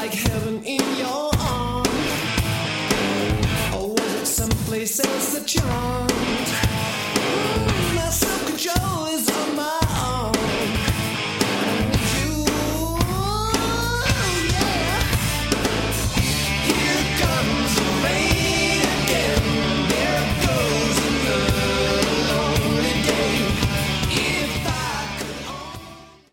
like heaven in your arms? Or was it someplace else the charm?